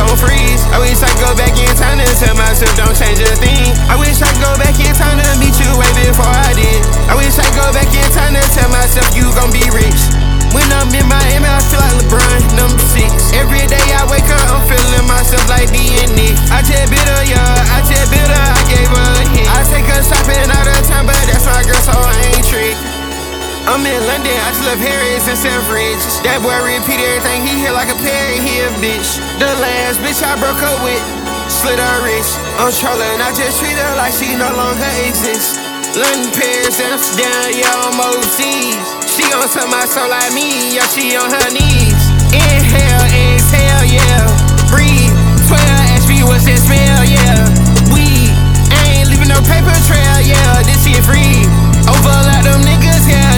gon' freeze. I wish I could go back in time to tell myself don't change a thing. I wish I could go back in time to meet you way before I did. I wish I could go back in time to tell myself you gon' be rich. When I'm in Miami, I feel like LeBron, number 6. Every day I wake up, I'm feeling myself like being Nick. I just bitter, yeah, I just bitter, I gave her a hit. I take her shopping all the time, but that's my girl, so I ain't trick. I'm in London, I just love Harris and Selfridge. That boy repeat everything, he hit like a parrot, he a bitch. The last bitch I broke up with, slit her wrist. I'm trolling, I just treat her like she no longer exists. London, Paris, Amsterdam, yeah, I'm overseas. She on some my soul like me, yeah, she on her knees. Inhale, exhale, yeah, breathe. 12 HP, what's that smell, yeah. Weed, ain't leaving no paper trail, yeah, this shit free. Overlap them niggas, yeah.